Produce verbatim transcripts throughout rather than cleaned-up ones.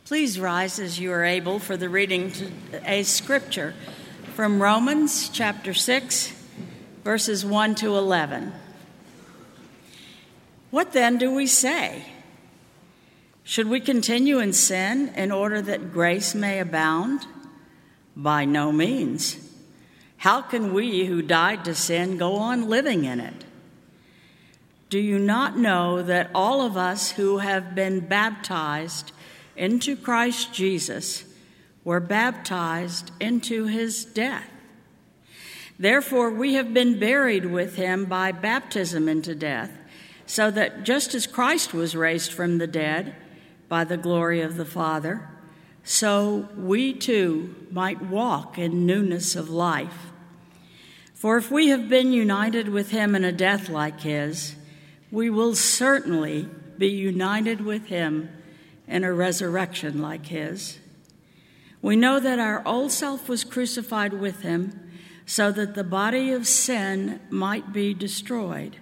Please rise as you are able for the reading to a scripture from Romans chapter six, verses one to eleven. What then do we say? Should we continue in sin in order that grace may abound? By no means. How can we who died to sin go on living in it? Do you not know that all of us who have been baptized into Christ Jesus were baptized into his death? Therefore, we have been buried with him by baptism into death, so that just as Christ was raised from the dead by the glory of the Father, so we too might walk in newness of life. For if we have been united with him in a death like his, we will certainly be united with him in a resurrection like his. We know that our old self was crucified with him so that the body of sin might be destroyed,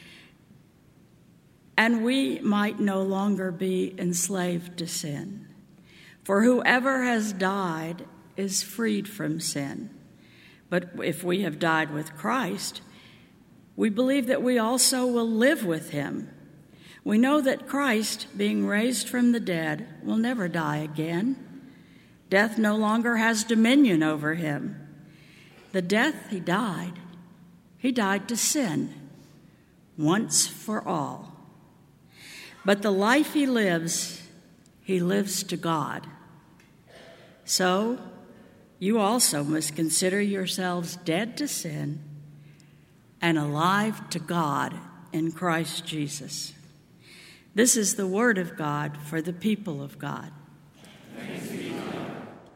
and we might no longer be enslaved to sin. For whoever has died is freed from sin. But if we have died with Christ, we believe that we also will live with him. We know that Christ, being raised from the dead, will never die again. Death no longer has dominion over him. The death he died, he died to sin, once for all. But the life he lives, he lives to God. So you also must consider yourselves dead to sin and alive to God in Christ Jesus. This is the word of God for the people of God. Thanks be to God.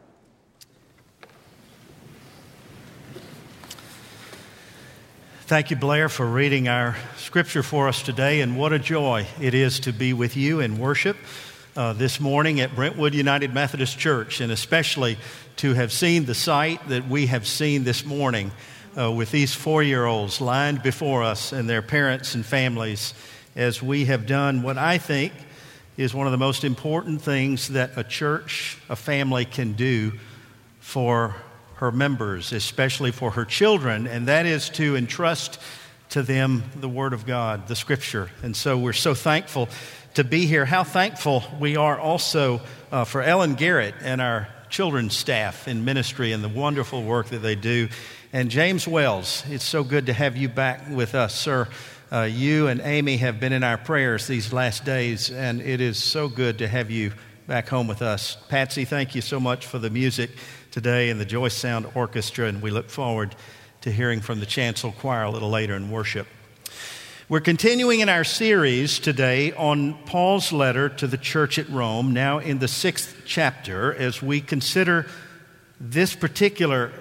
Thank you, Blair, for reading our scripture for us today, and what a joy it is to be with you in worship uh, this morning at Brentwood United Methodist Church, and especially to have seen the sight that we have seen this morning uh, with these four-year-olds lined before us and their parents and families, as we have done what I think is one of the most important things that a church, a family can do for her members, especially for her children, and that is to entrust to them the Word of God, the Scripture. And so we're so thankful to be here. How thankful we are also uh, for Ellen Garrett and our children's staff in ministry and the wonderful work that they do. And James Wells, it's so good to have you back with us, sir. Uh, you and Amy have been in our prayers these last days, and it is so good to have you back home with us. Patsy, thank you so much for the music today and the Joyce Sound Orchestra, and we look forward to hearing from the chancel choir a little later in worship. We're continuing in our series today on Paul's letter to the church at Rome, now in the sixth chapter, as we consider this particular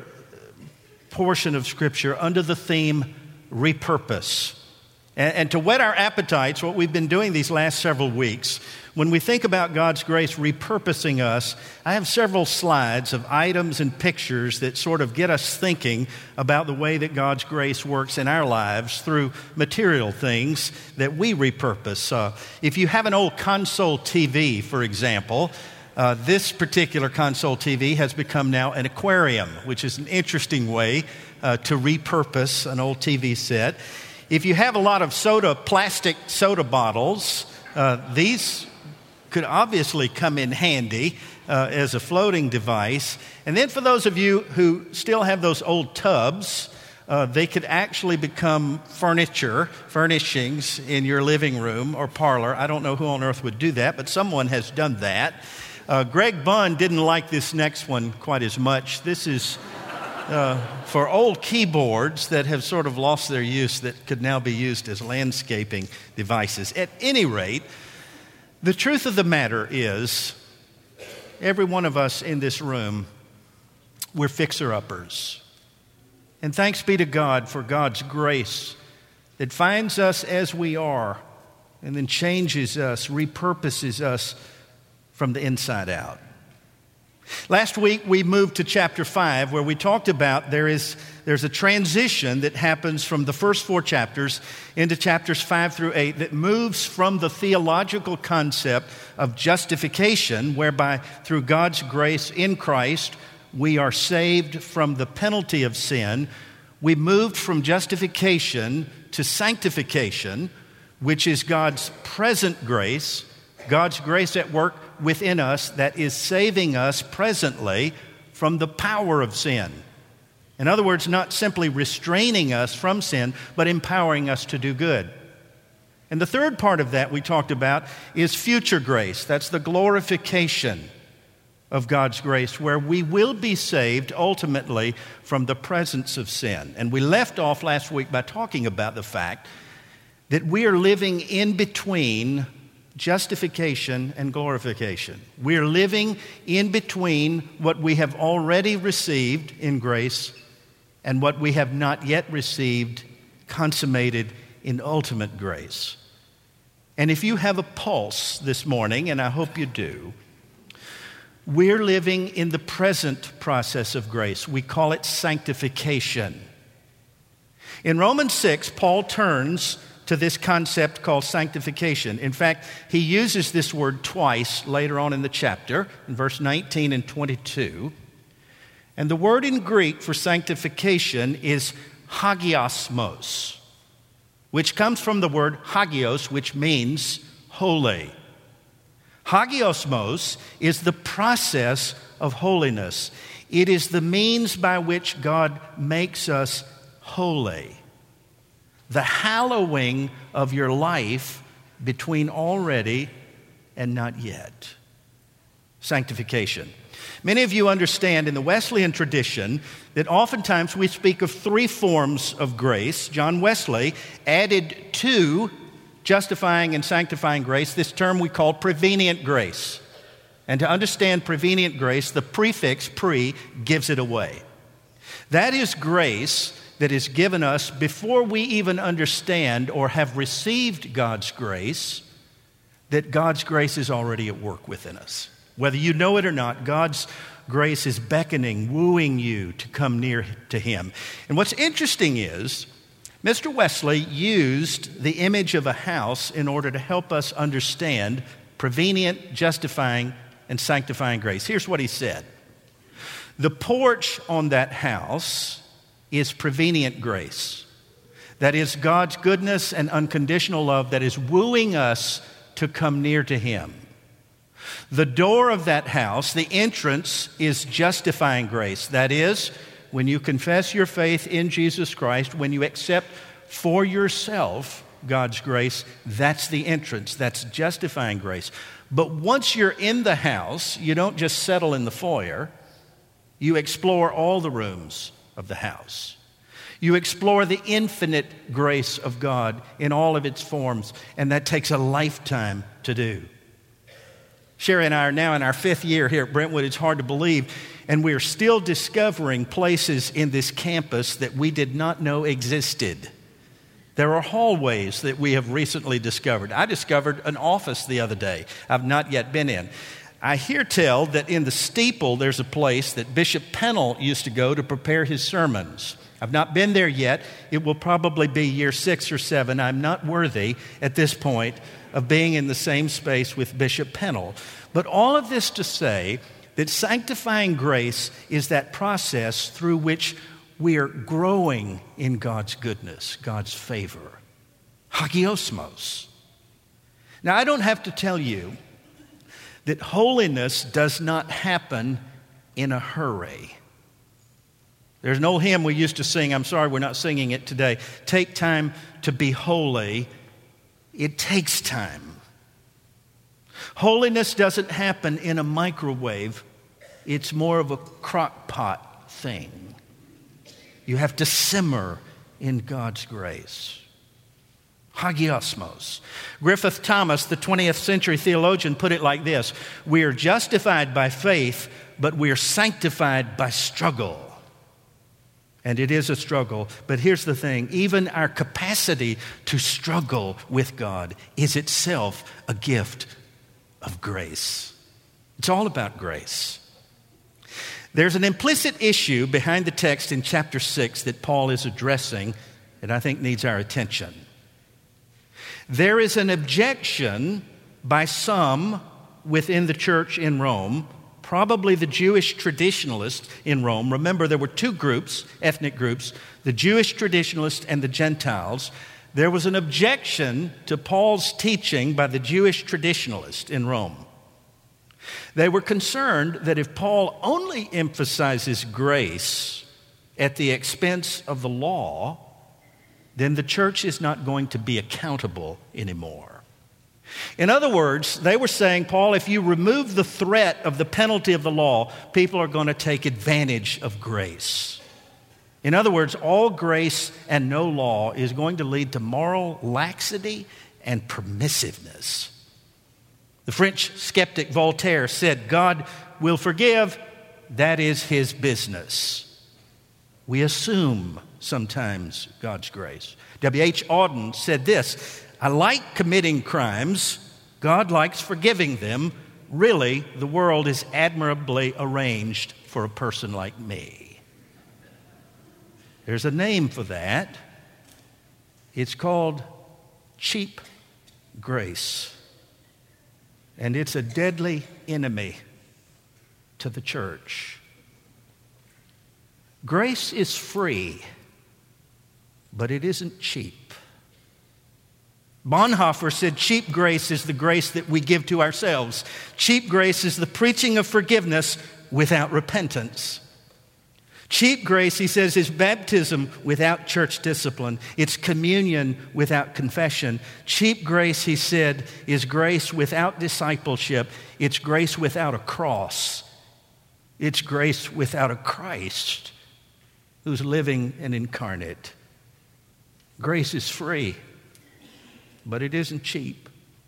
portion of Scripture under the theme repurpose. And to whet our appetites, what we've been doing these last several weeks, when we think about God's grace repurposing us, I have several slides of items and pictures that sort of get us thinking about the way that God's grace works in our lives through material things that we repurpose. Uh, if you have an old console T V, for example, uh, this particular console T V has become now an aquarium, which is an interesting way uh, to repurpose an old T V set. If you have a lot of soda, plastic soda bottles, uh, these could obviously come in handy uh, as a floating device. And then for those of you who still have those old tubs, uh, they could actually become furniture, furnishings in your living room or parlor. I don't know who on earth would do that, but someone has done that. Uh, Greg Bunn didn't like this next one quite as much. This is Uh, for old keyboards that have sort of lost their use that could now be used as landscaping devices. At any rate, the truth of the matter is, every one of us in this room, we're fixer-uppers. And thanks be to God for God's grace that finds us as we are and then changes us, repurposes us from the inside out. Last week, we moved to chapter five, where we talked about there is there's a transition that happens from the first four chapters into chapters five through eight that moves from the theological concept of justification, whereby through God's grace in Christ, we are saved from the penalty of sin. We moved from justification to sanctification, which is God's present grace, God's grace at work within us that is saving us presently from the power of sin. In other words, not simply restraining us from sin, but empowering us to do good. And the third part of that we talked about is future grace. That's the glorification of God's grace, where we will be saved ultimately from the presence of sin. And we left off last week by talking about the fact that we are living in between justification and glorification. We're living in between what we have already received in grace and what we have not yet received consummated in ultimate grace. And if you have a pulse this morning, and I hope you do, we're living in the present process of grace. We call it sanctification. In Romans six, Paul turns to this concept called sanctification. In fact, he uses this word twice later on in the chapter, in verse nineteen and twenty-two. And the word in Greek for sanctification is hagiosmos, which comes from the word hagios, which means holy. Hagiosmos is the process of holiness. It is the means by which God makes us holy. The hallowing of your life between already and not yet. Sanctification. Many of you understand in the Wesleyan tradition that oftentimes we speak of three forms of grace. John Wesley added to justifying and sanctifying grace this term we call prevenient grace. And to understand prevenient grace, the prefix pre gives it away. That is grace that is given us before we even understand or have received God's grace, that God's grace is already at work within us. Whether you know it or not, God's grace is beckoning, wooing you to come near to Him. And what's interesting is, Mister Wesley used the image of a house in order to help us understand prevenient, justifying, and sanctifying grace. Here's what he said. The porch on that house is prevenient grace. That is God's goodness and unconditional love that is wooing us to come near to Him. The door of that house, the entrance, is justifying grace. That is, when you confess your faith in Jesus Christ, when you accept for yourself God's grace, that's the entrance. That's justifying grace. But once you're in the house, you don't just settle in the foyer. You explore all the rooms of the house. You explore the infinite grace of God in all of its forms, and that takes a lifetime to do. Sherry and I are now in our fifth year here at Brentwood. It's hard to believe, and we're still discovering places in this campus that we did not know existed. There are hallways that we have recently discovered. I discovered an office the other day I've not yet been in. I hear tell that in the steeple there's a place that Bishop Pennell used to go to prepare his sermons. I've not been there yet. It will probably be year six or seven. I'm not worthy at this point of being in the same space with Bishop Pennell. But all of this to say that sanctifying grace is that process through which we are growing in God's goodness, God's favor. Hagiosmos. Now, I don't have to tell you that holiness does not happen in a hurry. There's an old hymn we used to sing. I'm sorry we're not singing it today. Take time to be holy. It takes time. Holiness doesn't happen in a microwave. It's more of a crock pot thing. You have to simmer in God's grace. Hagiosmos. Griffith Thomas, the twentieth century theologian, put it like this: we are justified by faith, but we are sanctified by struggle. And it is a struggle, but here's the thing. Even our capacity to struggle with God is itself a gift of grace. It's all about grace. There's an implicit issue behind the text in chapter six that Paul is addressing that I think needs our attention. There is an objection by some within the church in Rome, probably the Jewish traditionalists in Rome. Remember, there were two groups, ethnic groups, the Jewish traditionalists and the Gentiles. There was an objection to Paul's teaching by the Jewish traditionalists in Rome. They were concerned that if Paul only emphasizes grace at the expense of the law, then the church is not going to be accountable anymore. In other words, they were saying, Paul, if you remove the threat of the penalty of the law, people are going to take advantage of grace. In other words, all grace and no law is going to lead to moral laxity and permissiveness. The French skeptic Voltaire said, God will forgive, that is his business. We assume sometimes God's grace. W H Auden said this, I like committing crimes, God likes forgiving them. Really, the world is admirably arranged for a person like me. There's a name for that. It's called cheap grace. And it's a deadly enemy to the church. Grace is free, but it isn't cheap. Bonhoeffer said cheap grace is the grace that we give to ourselves. Cheap grace is the preaching of forgiveness without repentance. Cheap grace, he says, is baptism without church discipline. It's communion without confession. Cheap grace, he said, is grace without discipleship. It's grace without a cross. It's grace without a Christ who's living and incarnate. Grace is free, but it isn't cheap.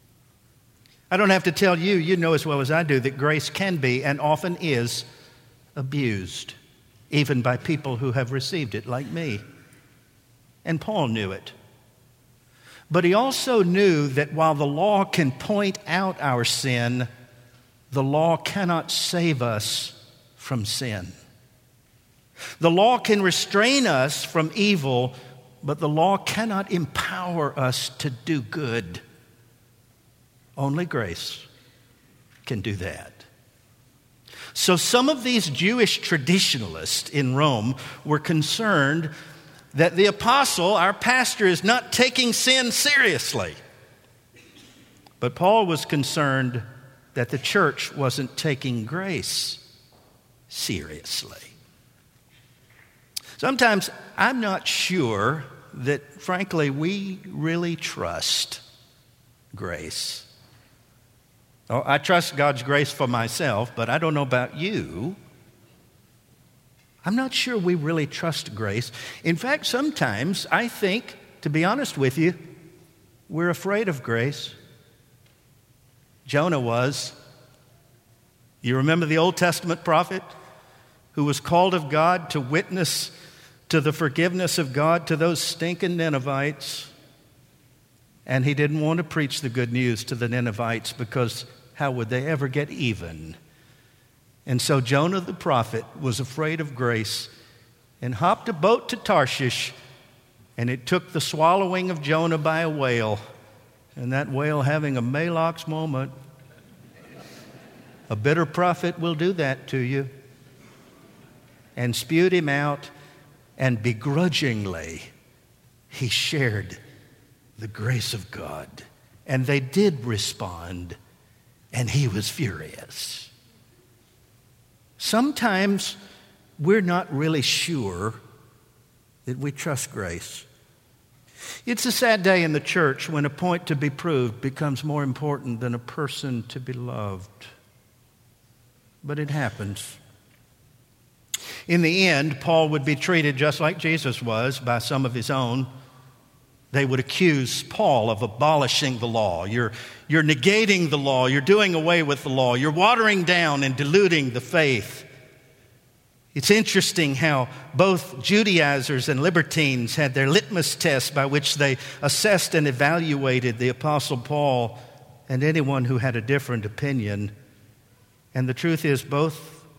I don't have to tell you, you know as well as I do, that grace can be and often is abused, even by people who have received it, like me. And Paul knew it. But he also knew that while the law can point out our sin, the law cannot save us from sin. The law can restrain us from evil, but the law cannot empower us to do good. Only grace can do that. So some of these Jewish traditionalists in Rome were concerned that the apostle, our pastor, is not taking sin seriously. But Paul was concerned that the church wasn't taking grace seriously. Sometimes I'm not sure that, frankly, we really trust grace. Oh, I trust God's grace for myself, but I don't know about you. I'm not sure we really trust grace. In fact, sometimes I think, to be honest with you, we're afraid of grace. Jonah was. You remember the Old Testament prophet who was called of God to witness to the forgiveness of God to those stinking Ninevites. And he didn't want to preach the good news to the Ninevites because how would they ever get even? And so Jonah the prophet was afraid of grace and hopped a boat to Tarshish, and it took the swallowing of Jonah by a whale, and that whale having a Maalox moment. A bitter prophet will do that to you. And spewed him out, and begrudgingly he shared the grace of God. And they did respond, and he was furious. Sometimes we're not really sure that we trust grace. It's a sad day in the church when a point to be proved becomes more important than a person to be loved. But it happens. In the end, Paul would be treated just like Jesus was by some of his own. They would accuse Paul of abolishing the law. You're, you're negating the law. You're doing away with the law. You're watering down and diluting the faith. It's interesting how both Judaizers and libertines had their litmus tests by which they assessed and evaluated the Apostle Paul and anyone who had a different opinion. And the truth is, both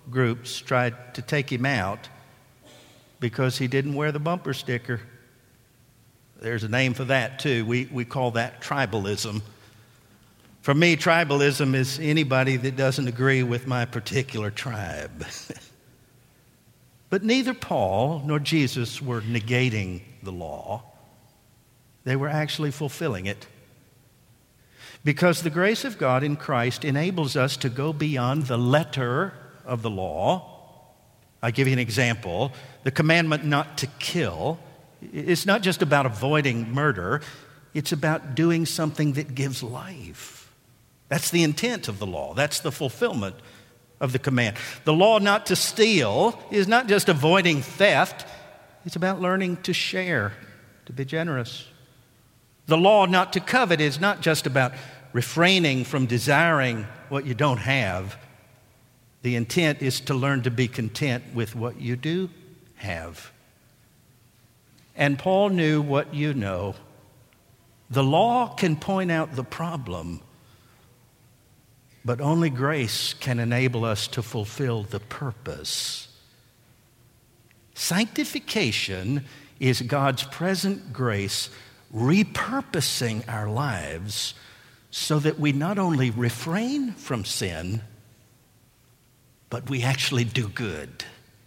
groups tried to take him out because he didn't wear the bumper sticker. There's a name for that too. We, we call that tribalism. For me, tribalism is anybody that doesn't agree with my particular tribe. But neither Paul nor Jesus were negating the law. They were actually fulfilling it. Because the grace of God in Christ enables us to go beyond the letter of the law. I'll give you an example. The commandment not to kill. It's not just about avoiding murder. It's about doing something that gives life. That's the intent of the law. That's the fulfillment of the command. The law not to steal is not just avoiding theft. It's about learning to share, to be generous. The law not to covet is not just about refraining from desiring what you don't have. The intent is to learn to be content with what you do have. And Paul knew what you know. The law can point out the problem, but only grace can enable us to fulfill the purpose. Sanctification is God's present grace repurposing our lives so that we not only refrain from sin, but we actually do good.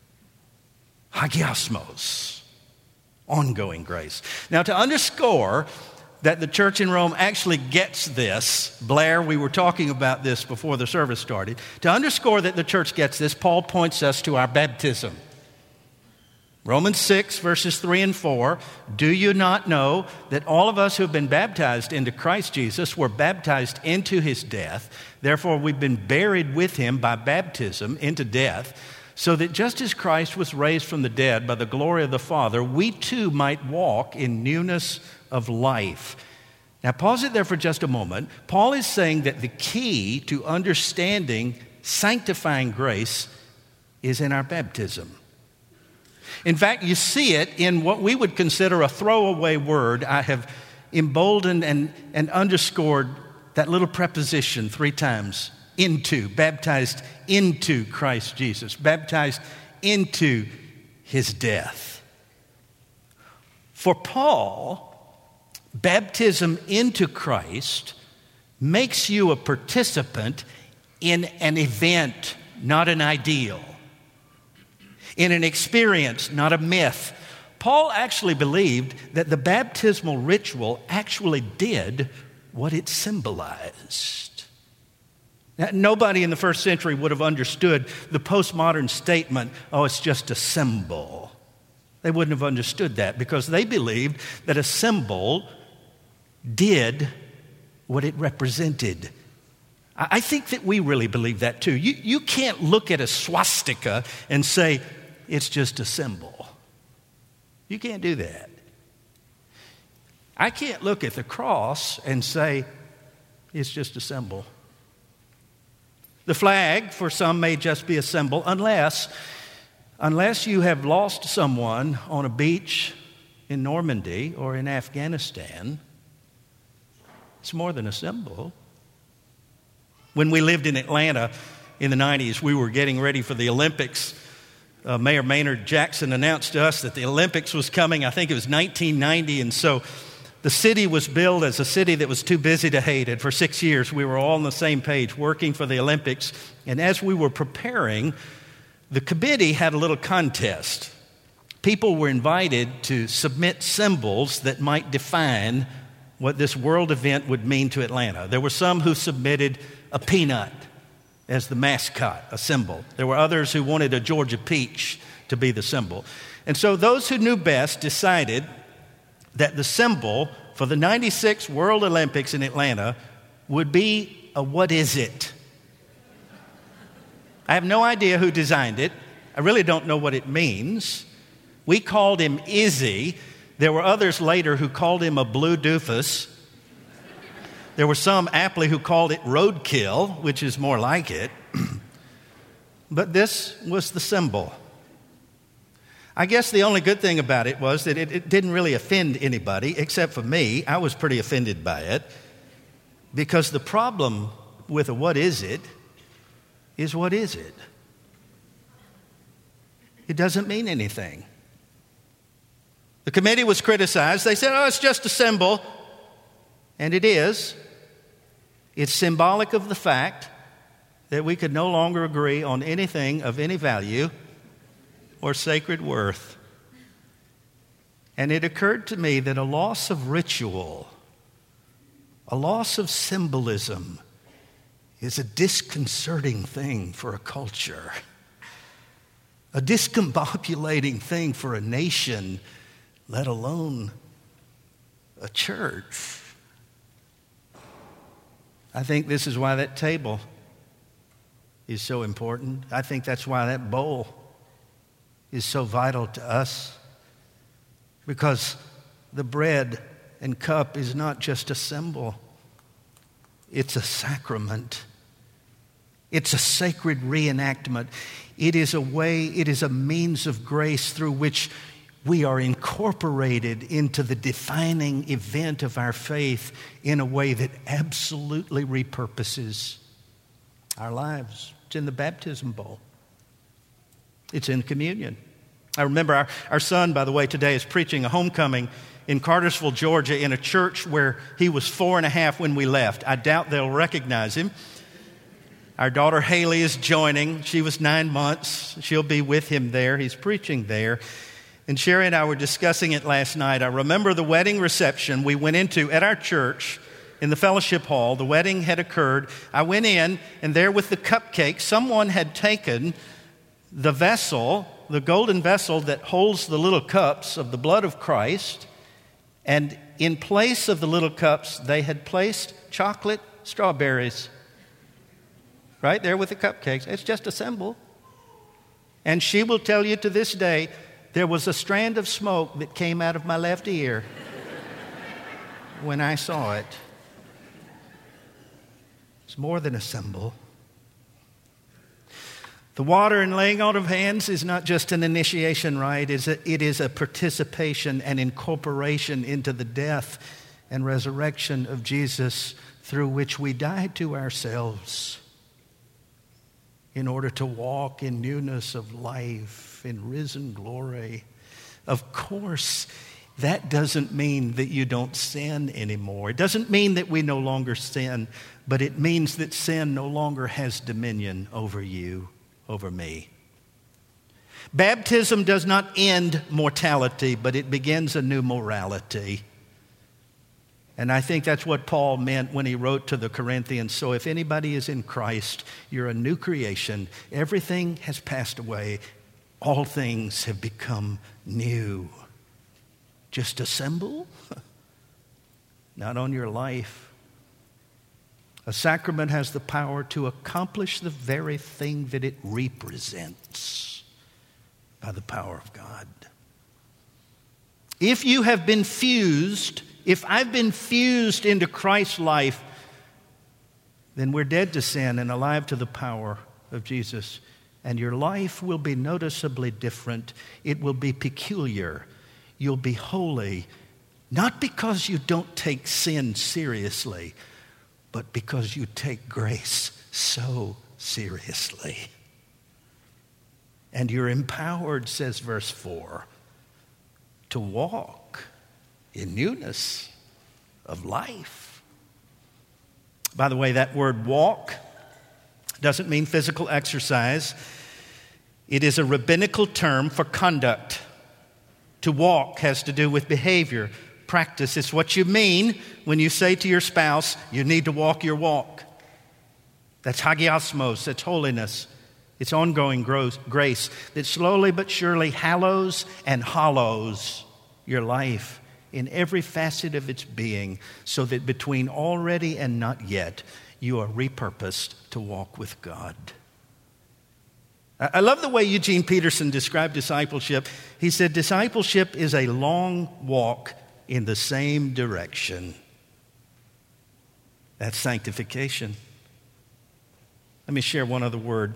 Hagiosmos, ongoing grace. Now, to underscore that the church in Rome actually gets this, Blair, we were talking about this before the service started. To underscore that the church gets this, Paul points us to our baptism. Romans six, verses three and four, do you not know that all of us who have been baptized into Christ Jesus were baptized into his death? Therefore, we've been buried with him by baptism into death, so that just as Christ was raised from the dead by the glory of the Father, we too might walk in newness of life. Now, pause it there for just a moment. Paul is saying that the key to understanding sanctifying grace is in our baptism. In fact, you see it in what we would consider a throwaway word. I have emboldened and, and underscored that little preposition three times. Into, baptized into Christ Jesus, baptized into his death. For Paul, baptism into Christ makes you a participant in an event, not an ideal. In an experience, not a myth. Paul actually believed that the baptismal ritual actually did what it symbolized. Now, nobody in the first century would have understood the postmodern statement, oh, it's just a symbol. They wouldn't have understood that because they believed that a symbol did what it represented. I think that we really believe that too. You, you can't look at a swastika and say, it's just a symbol. You can't do that. I can't look at the cross and say, it's just a symbol. The flag, for some, may just be a symbol, unless, unless you have lost someone on a beach in Normandy or in Afghanistan. It's more than a symbol. When we lived in Atlanta in the nineties, we were getting ready for the Olympics. Uh, Mayor Maynard Jackson announced to us that the Olympics was coming. I think it was nineteen ninety, and so the city was billed as a city that was too busy to hate. And for six years, we were all on the same page working for the Olympics. And as we were preparing, the committee had a little contest. People were invited to submit symbols that might define what this world event would mean to Atlanta. There were some who submitted a peanut as the mascot, a symbol. There were others who wanted a Georgia peach to be the symbol. And so those who knew best decided that the symbol for the ninety-six World Olympics in Atlanta would be a what is it? I have no idea who designed it. I really don't know what it means. We called him Izzy. There were others later who called him a blue doofus. There were some aptly who called it roadkill, which is more like it. But this was the symbol. I guess the only good thing about it was that it, it didn't really offend anybody, except for me. I was pretty offended by it. Because the problem with a what is it is what is it? it doesn't mean anything. The committee was criticized. They said, oh, it's just a symbol. And it is. It's symbolic of the fact that we could no longer agree on anything of any value or sacred worth. And it occurred to me that a loss of ritual, a loss of symbolism, is a disconcerting thing for a culture, a discombobulating thing for a nation, let alone a church. I think this is why that table is so important. I think that's why that bowl is so vital to us, because the bread and cup is not just a symbol. It's a sacrament. It's a sacred reenactment. It is a way, it is a means of grace through which we are incorporated into the defining event of our faith in a way that absolutely repurposes our lives. It's in the baptism bowl. It's in communion. I remember our, our son, by the way, today is preaching a homecoming in Cartersville, Georgia, in a church where he was four and a half when we left. I doubt they'll recognize him. Our daughter Haley is joining. She was nine months. She'll be with him there. He's preaching there. And Sherry and I were discussing it last night. I remember the wedding reception we went into at our church in the fellowship hall. The wedding had occurred. I went in, and there with the cupcake, someone had taken the vessel, the golden vessel that holds the little cups of the blood of Christ, and in place of the little cups, they had placed chocolate strawberries. Right there with the cupcakes. It's just a symbol. And she will tell you to this day, there was a strand of smoke that came out of my left ear when I saw it. It's more than a symbol. The water and laying on of hands is not just an initiation rite. It is a participation and incorporation into the death and resurrection of Jesus, through which we died to ourselves in order to walk in newness of life, in risen glory. Of course, that doesn't mean that you don't sin anymore. It doesn't mean that we no longer sin, but it means that sin no longer has dominion over you, over me. Baptism does not end mortality, but it begins a new morality. And I think that's what Paul meant when he wrote to the Corinthians. So if anybody is in Christ, you're a new creation. Everything has passed away. All things have become new. Just a symbol? Not on your life. A sacrament has the power to accomplish the very thing that it represents by the power of God. If you have been fused, if I've been fused into Christ's life, then we're dead to sin and alive to the power of Jesus. And your life will be noticeably different. It will be peculiar. You'll be holy, not because you don't take sin seriously, but because you take grace so seriously. And you're empowered, says verse four, to walk in newness of life. By the way, that word walk doesn't mean physical exercise. It is a rabbinical term for conduct. To walk has to do with behavior, practice. It's what you mean when you say to your spouse, you need to walk your walk. That's hagiosmos, that's holiness. It's ongoing grace that slowly but surely hallows and hollows your life in every facet of its being, so that between already and not yet, you are repurposed to walk with God. I love the way Eugene Peterson described discipleship. He said, discipleship is a long walk in the same direction. That's sanctification. Let me share one other word.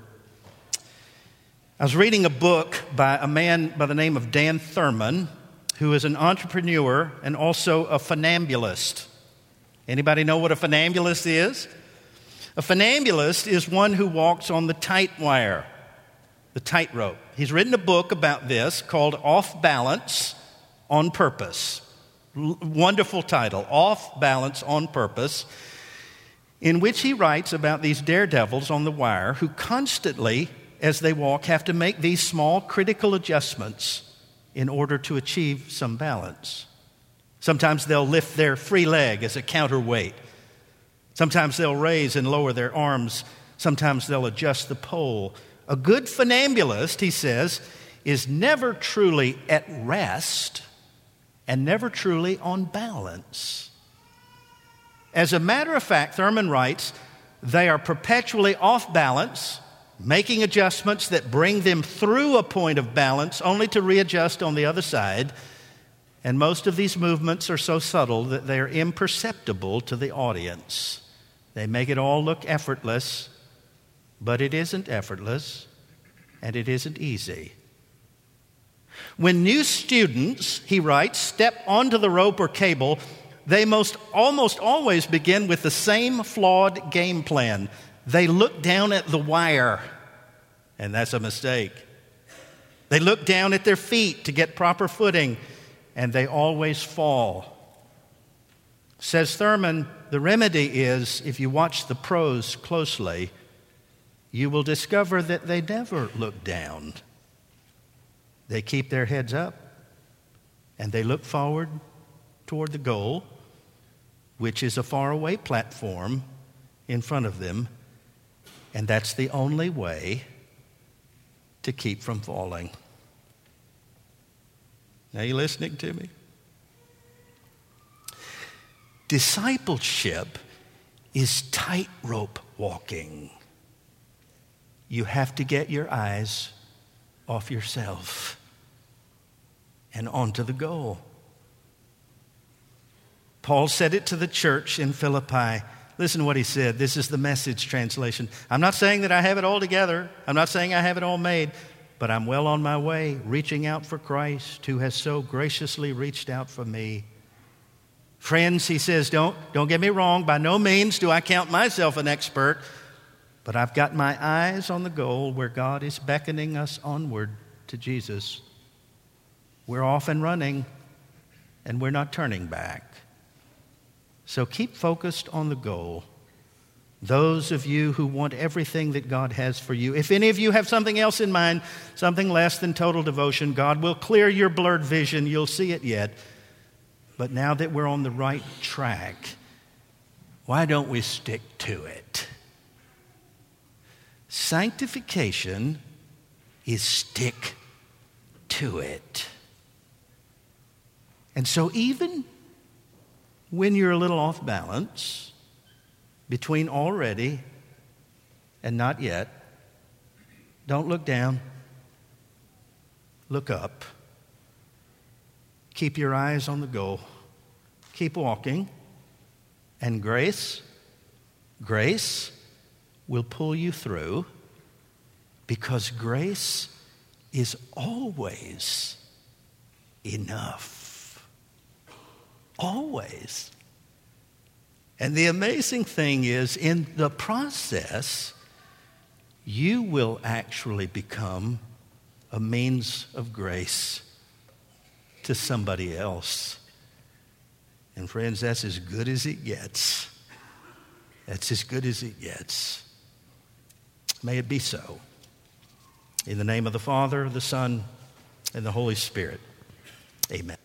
I was reading a book by a man by the name of Dan Thurman, who is an entrepreneur and also a funambulist. Anybody know what a funambulist is? A funambulist is one who walks on the tight wire, the tightrope. He's written a book about this called Off Balance on Purpose. L- wonderful title, Off Balance on Purpose, in which he writes about these daredevils on the wire who constantly, as they walk, have to make these small critical adjustments in order to achieve some balance. Sometimes they'll lift their free leg as a counterweight. Sometimes they'll raise and lower their arms. Sometimes they'll adjust the pole. A good funambulist, he says, is never truly at rest and never truly on balance. As a matter of fact, Thurman writes, they are perpetually off balance, making adjustments that bring them through a point of balance only to readjust on the other side. And most of these movements are so subtle that they are imperceptible to the audience. They make it all look effortless, but it isn't effortless, and it isn't easy. When new students, he writes, step onto the rope or cable, they most almost always begin with the same flawed game plan. They look down at the wire, and that's a mistake. They look down at their feet to get proper footing, and they always fall. Says Thurman, the remedy is, if you watch the pros closely, you will discover that they never look down. They keep their heads up, and they look forward toward the goal, which is a faraway platform in front of them, and that's the only way to keep from falling. Are you listening to me? Discipleship is tightrope walking. You have to get your eyes off yourself and onto the goal. Paul said it to the church in Philippi. Listen to what he said. This is the Message translation. I'm not saying that I have it all together. I'm not saying I have it all made. But I'm well on my way, reaching out for Christ, who has so graciously reached out for me. Friends, he says, don't, don't get me wrong. By no means do I count myself an expert. But I've got my eyes on the goal where God is beckoning us onward to Jesus. We're off and running, and we're not turning back. So keep focused on the goal. Those of you who want everything that God has for you, if any of you have something else in mind, something less than total devotion, God will clear your blurred vision. You'll see it yet. But now that we're on the right track, why don't we stick to it? Sanctification is stick to it. And so even when you're a little off balance, between already and not yet, don't look down. Look up. Keep your eyes on the goal. Keep walking. And grace, grace will pull you through, because grace is always enough. Always. And the amazing thing is, in the process, you will actually become a means of grace to somebody else. And friends, that's as good as it gets. That's as good as it gets. May it be so. In the name of the Father, the Son, and the Holy Spirit. Amen.